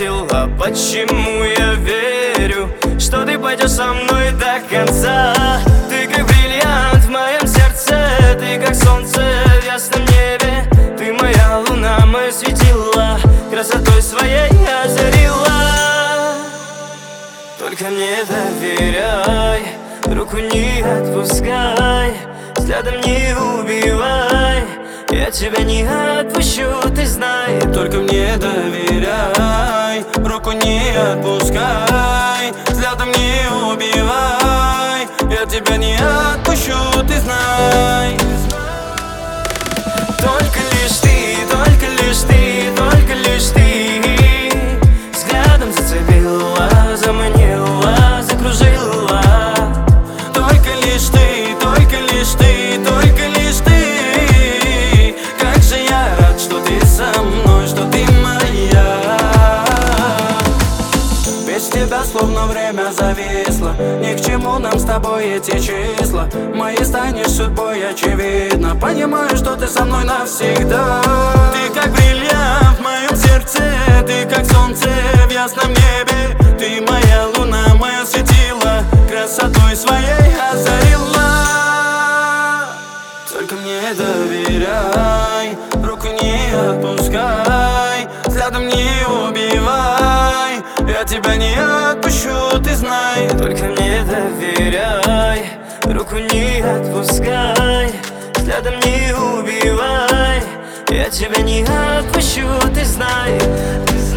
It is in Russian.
ответила, почему я верю, что ты пойдешь со мной до конца. Ты как бриллиант в моем сердце, ты как солнце в ясном небе. Ты моя луна, мое светило, красотой своей озарила. Только мне доверяй, руку не отпускай, взглядом не убивай, я тебя не отпущу, ты знай. Только мне доверяй, руку не отпускай, взглядом не убивай, я тебя не отпущу, ты знай. Только лишь ты, только лишь ты, только лишь ты взглядом зацепила, заманила, закружила. Только лишь ты, только лишь ты, только лишь ты. Как же я рад, что ты со мной, что ты моя. Без тебя словно время зависло, ни к чему нам с тобой эти числа. Моей станешь судьбой, очевидно, понимаю, что ты со мной навсегда. Ты как бриллиант в моем сердце, ты как солнце в ясном небе. Ты моя луна, мое светило, красотой своей озарила. Только мне доверяй, руку не отпускай, взглядом не убивай, я тебя не отпущу, ты знай. Только мне доверяй, руку не отпускай, взглядом не убивай, я тебя не отпущу, ты знай.